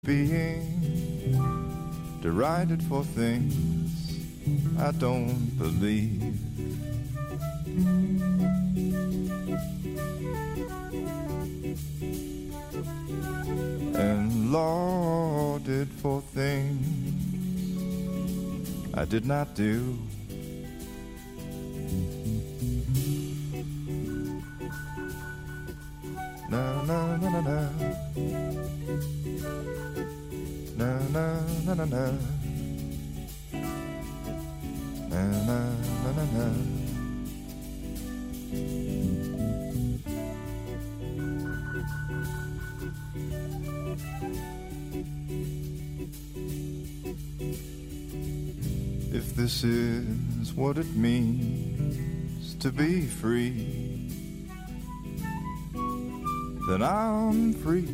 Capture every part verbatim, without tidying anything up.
Being derided for things I don't believe. And lauded for things I did not do. Na na na na na. Na na na na na. Na na na na na. If this is what it means to be free, then I'm free.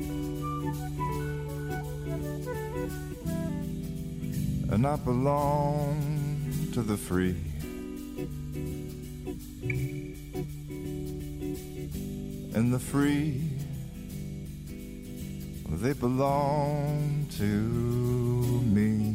And I belong to the free. And the free, they belong to me.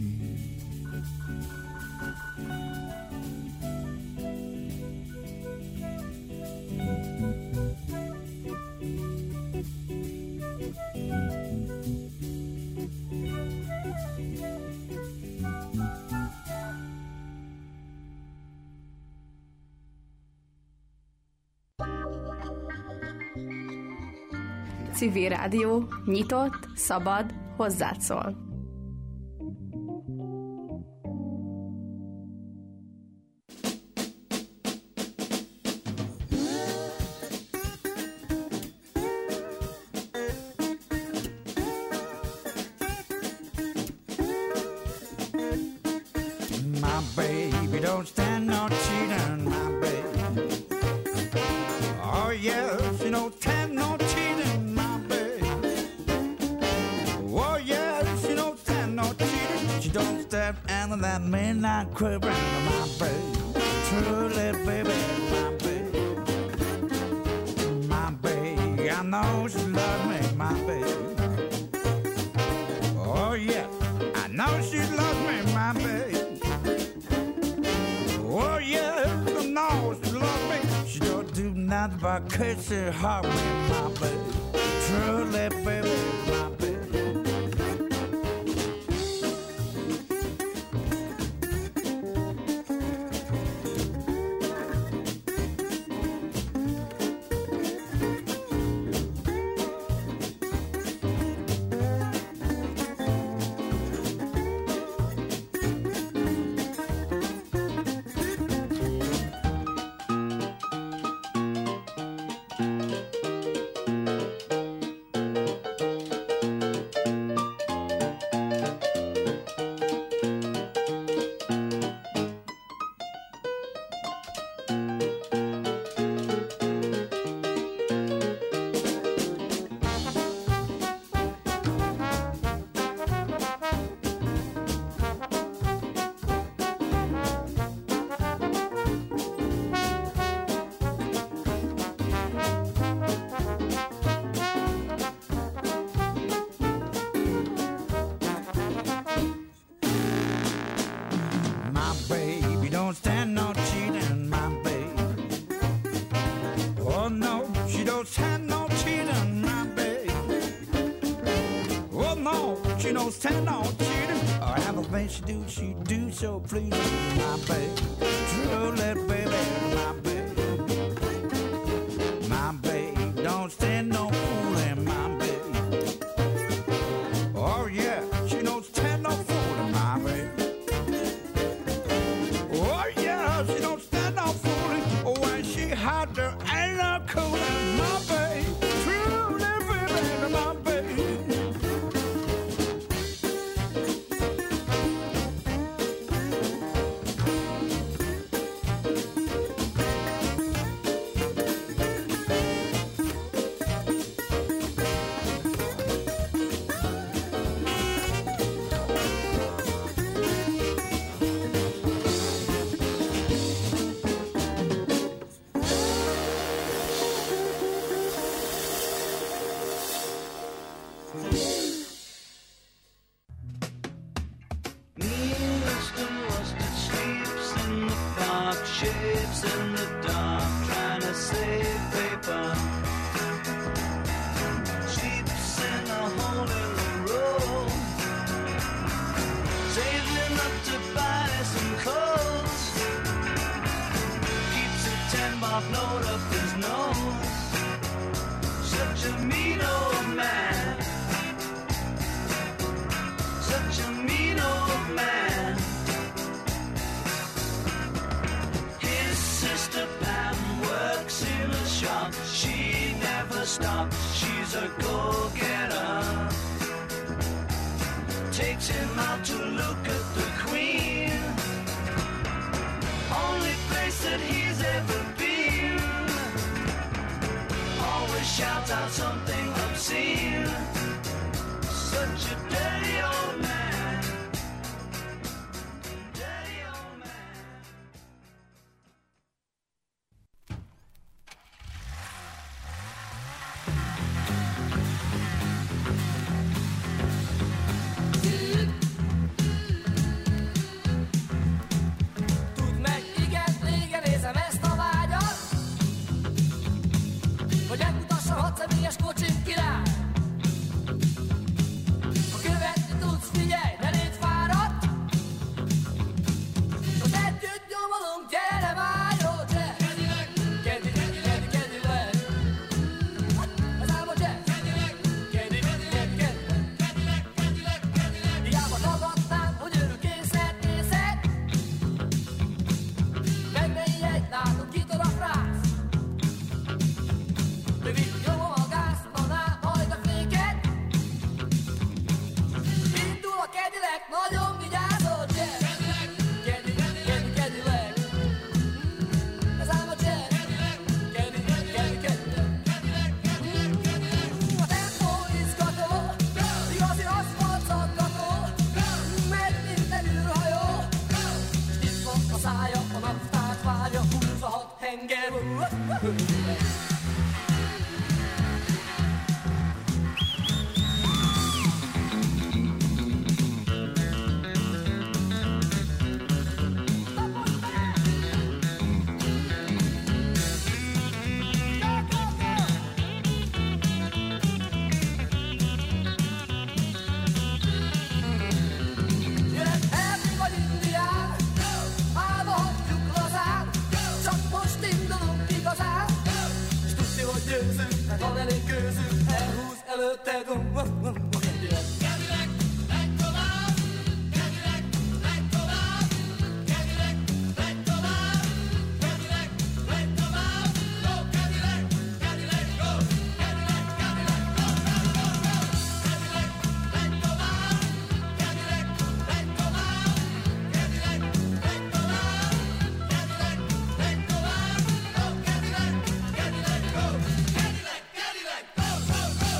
Civil Rádió, nyitott, szabad, hozzád szól. My baby don't stand no cheating, my baby. Oh yeah, she don't stand no cheating, my baby. Oh yeah, she don't stand no cheating. She don't step into that midnight crib, my baby. Truly, baby, my baby. My baby, I know she loves me, my baby. Oh yeah, I know she loves me, my baby. Oh yeah, I know she loves me. She don't do nothing but kiss her heart with my baby. Truly, baby, my baby. he's a go-getter. Takes him out to look at the Queen, only place that he's ever been. Always shouts out something obscene. Such a dirty old man. Dirty old man. Tudd meg, igen, régen nézem ezt a vágyat, hogy megmutassa hat személyes kocsim király. Ha követni tudsz, figyelj, ne légy fáradt, most együtt nyomolunk, gyere már, jó, Jack! Kedileg, kedi, kedi, kedi, kedileg. Ez ám a Jack! Kedileg, kedi, kedi, kedi, kedileg. Kedileg, kedileg, kedileg. Hiába tagadnám, hogy örökén szeretnészek, meg ne ijedj, látom, kitör a frász. Rövid nyomom a gázt, tanál, hajt a féket. Indul a Cadillac, nagyon vigyázol, Jack! Kedi, kedi, kedi, kedileg. Ez ám a Jack! Kedi, kedi, kedi, kedileg. A tempó izgató, igazi aszfalt szaggató, megy minden űrhajó, s nyitva a szája, a naftát várja, húz a hat henger. Jöhet elmi vagy indián, állva hagyjuk lazán, csak most indulunk igazán, s tudni, hogy győzünk, mert van elég gőzünk, elhúz előtte gomb, gomb, gomb, gomb. Kedileg, menj tovább, kedileg, menj tovább, kedileg, menj tovább, kedileg, menj tovább, go, kedileg, kedileg, go, kedileg, kedileg, go, go, go, go. Kedileg, menj tovább, kedileg, menj tovább, kedileg, menj tovább, kedileg, menj tovább, go, kedileg, kedileg, go, kedileg, kedileg, go, go, go.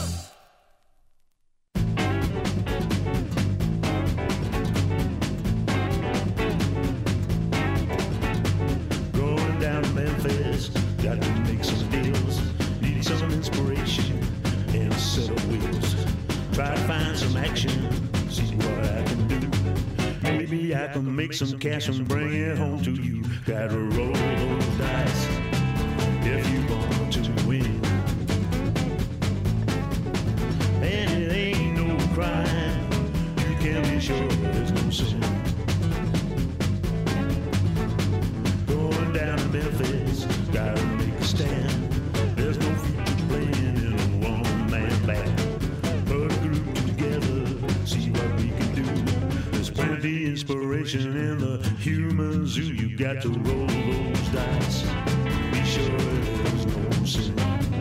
Going down to Memphis, got to make some deals. Need some inspiration and a set of wheels. Try to find some action, see what I can do. Maybe I can make some cash and bring it home to you. Gotta roll those dice if you want to win. And it ain't no crime, you can be sure there's no sin. Going down to Memphis, gotta make a stand. There's no future playing in a one-man band. Put a group together, see what we can do. There's plenty inspiration in the human zoo. You got to roll those dice, be sure there's no sin.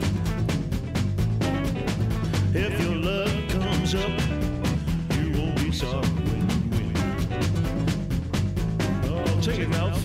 If your luck comes up, you won't be sorry when you win. Oh, take it, Ralph.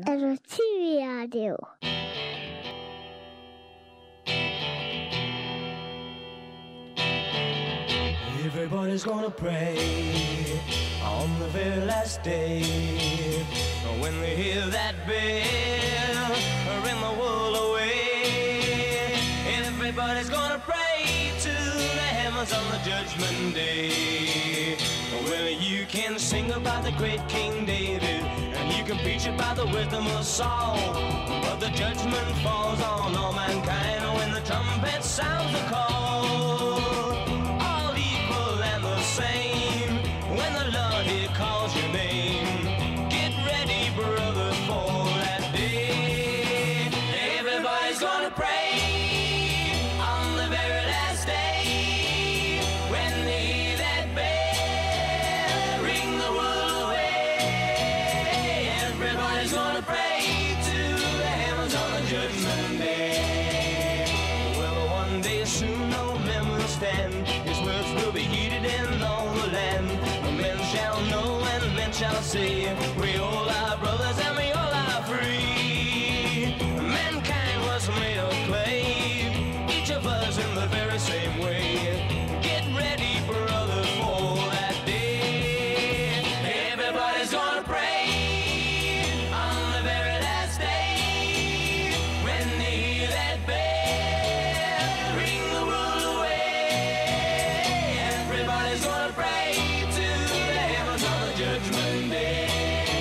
Ez a Civil Rádió. Everybody's gonna pray on the very last day. When they hear that bell, ring the world away. Everybody's gonna pray to the heavens on the judgment day. Well, you can sing about the great King David, and you can preach about the wisdom of Saul, but the judgment falls on all mankind when the trumpet sounds the call. All equal and the same when the Lord he calls your name. Get ready, brothers, for that day. Everybody's gonna pray on the very last day. When they hear that bell, ring the world away. Everybody's gonna pray to the heavens on the judgment day. Well, one day soon no men will stand. His words will be heeded in all the land. Men shall know and men shall say, we all are brothers and we all are free. Mankind was made of clay, each of us in the very same way. Get ready, brother, for that day. Everybody's gonna pray on the very last day. When they hear that bell, ring the world away. Everybody's gonna pray to the heavens on the judgment day.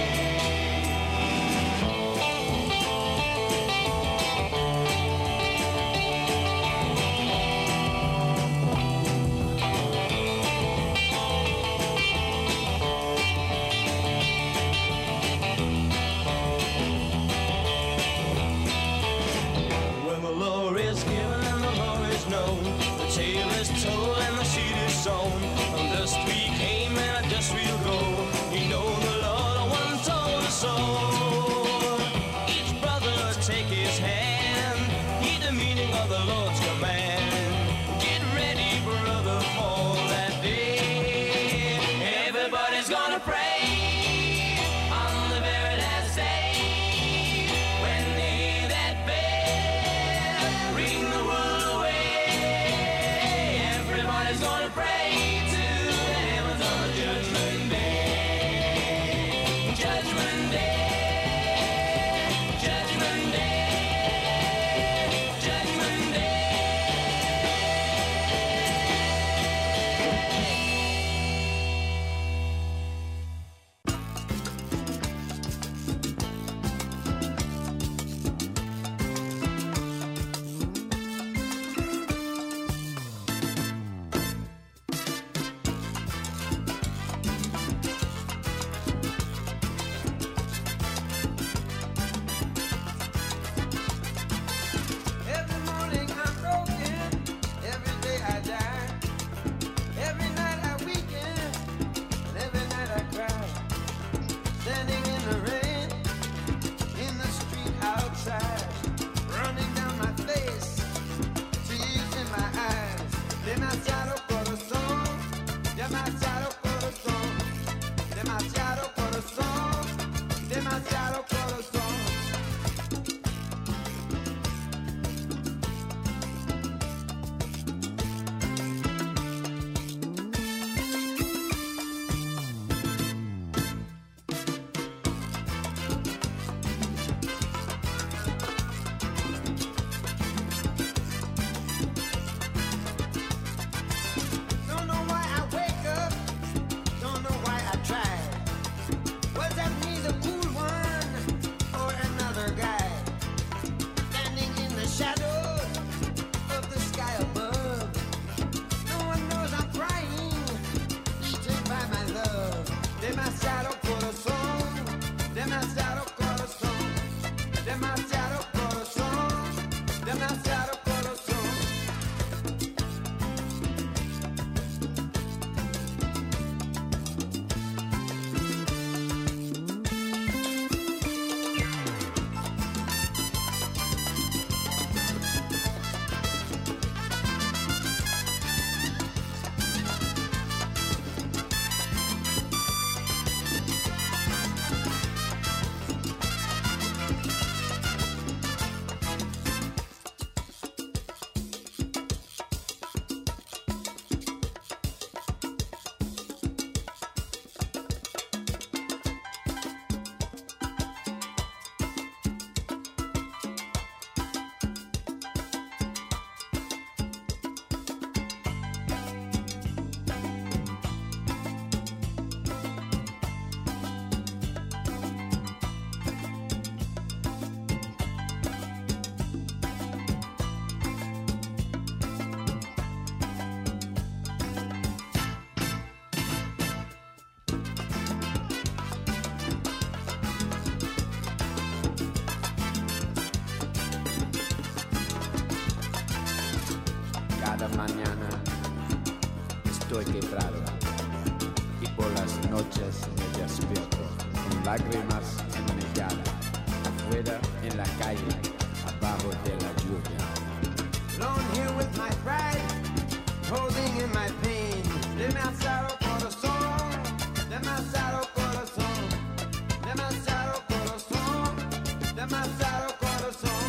que trago y por las noches me despierto con lágrimas en mi cara, afuera en la calle, abajo de la lluvia. Alone here with my pride, holding in my pain, demasiado corazón, demasiado corazón, demasiado corazón, demasiado corazón.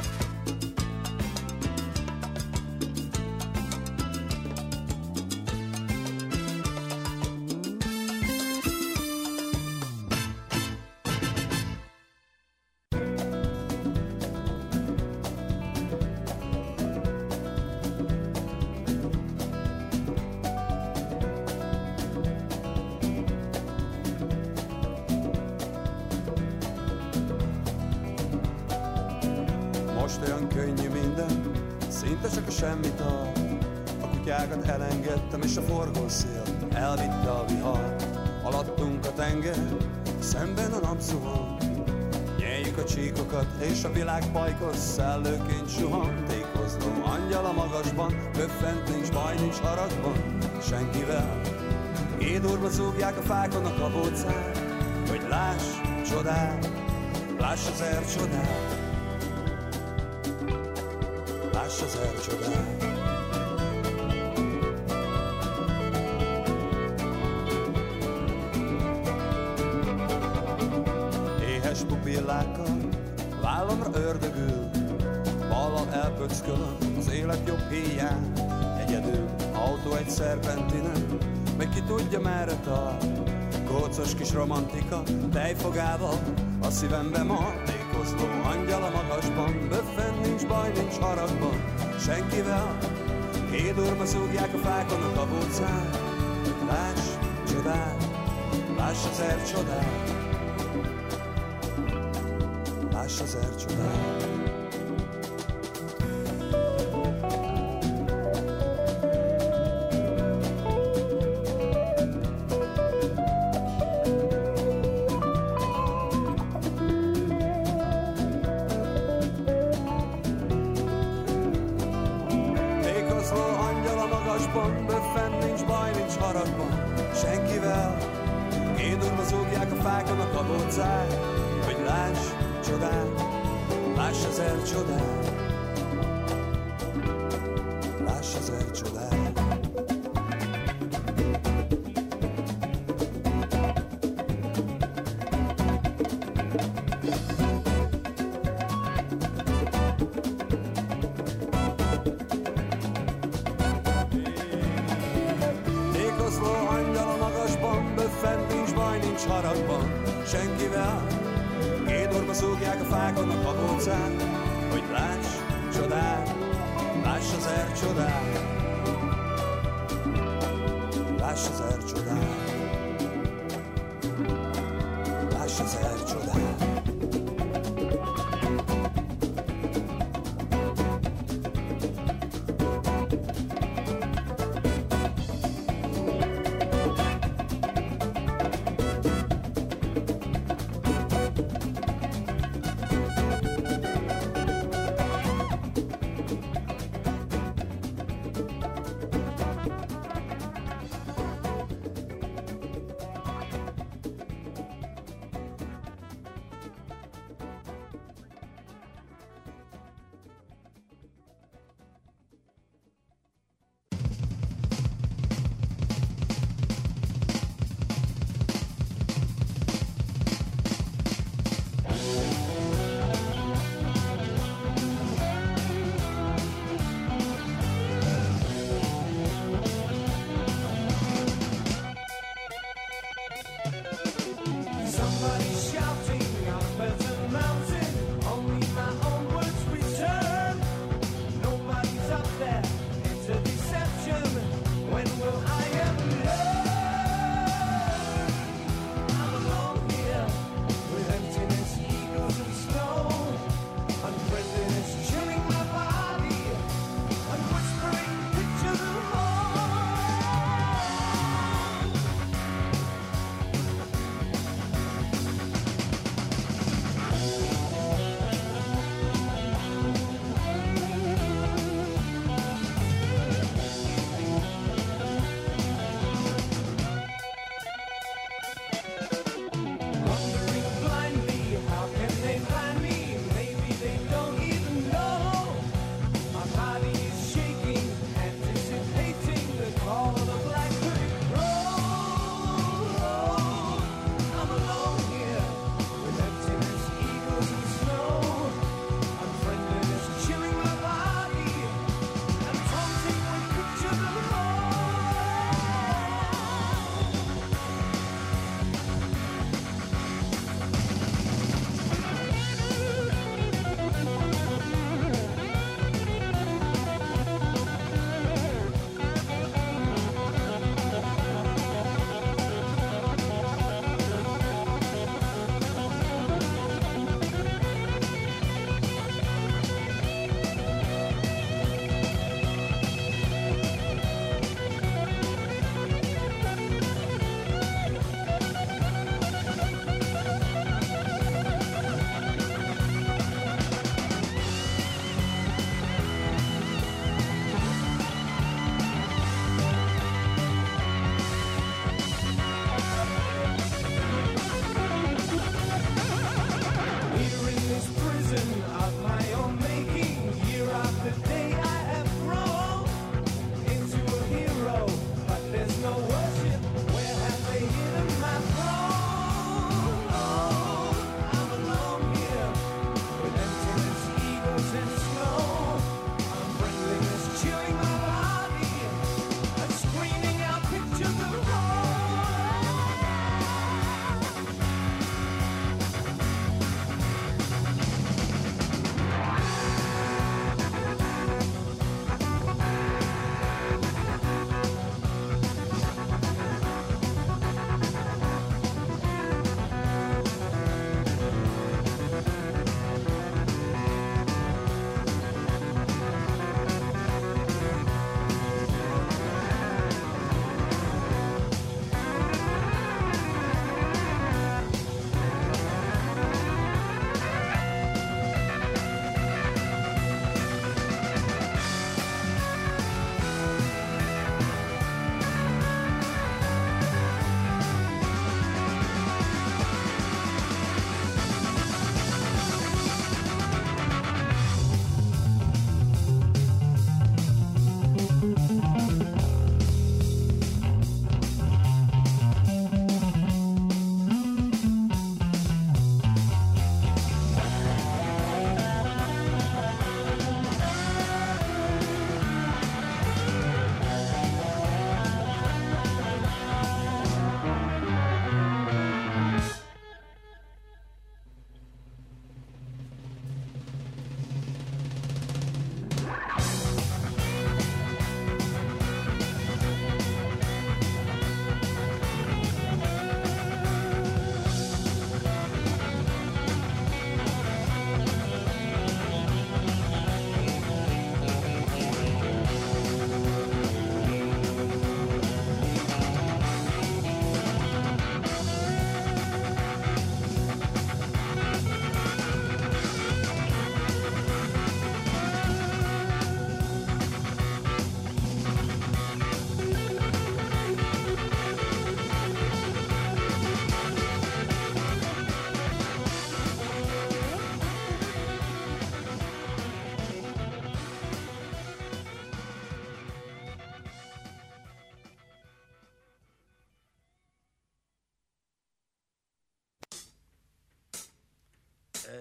Most olyan könnyű minden, szinte csak a semmi tart. A kutyákat elengedtem, és a forgószél elvitte a vihar. Alattunk a tenger, szemben a nap zuhan. Nyeljük a csíkokat, és a világ pajkos szellőként suhan. Tékozló angyal a magasban, köffent, nincs baj, nincs haragban senkivel. Édurva zúgják a fákon a kabócát, hogy láss csodát, láss az er csodát. Láss az er csodát. Éhes pupillákkal vállamra ördögül, ballal elpöckölöm az élet jobb híján. Egyedül autó egy szerpentinen, meg ki tudja merre tart. Kócos kis romantika tejfogával a szívembe mar. Tékozló angyal a magasban, böffen, nincs baj, nincs haragban senkivel. Hédurma zúgják a fákon a kabócát. Láss csodát, láss az er csodát, láss az er csodát. Böffen, nincs baj, nincs haragban senkivel. Édurva zúgják a fákon a kabócát, hogy láss csodát, láss az er csodát, láss az er csodát. Haragban senkivel. Édorba zúgják a fákon a kabócát, hogy láss csodát, láss az er csodát, láss az er csodát, láss az er csodát.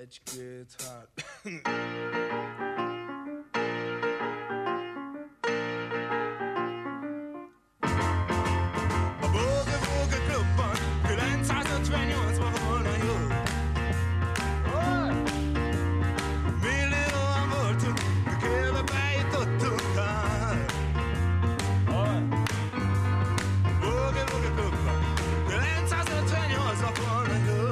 egy-két, hát... A Boogie Boogie Klubban kilencszázötvennyolcban volna jó. Millióan voltunk, kélve bejutottunk hát. Boogie Boogie Klubban kilencszázötvennyolcban volna jó.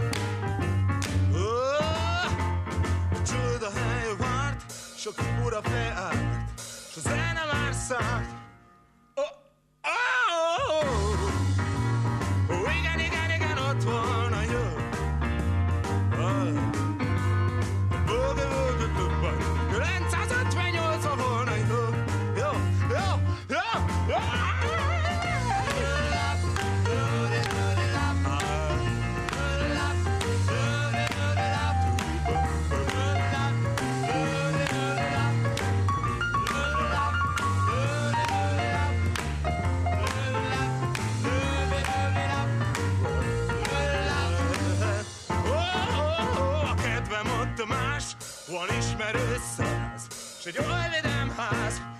Csuda hely várt, sok ura felállt, s a zene már szállt. Oh, oh, oh, oh, igen, igen, igen, ott volna jó. Oh. Boogie Boogie Klubban kilencszázötvennyolcban volna jó. Jó, jó, jó, jó. Van ismerő száz, s egy oly vidám ház,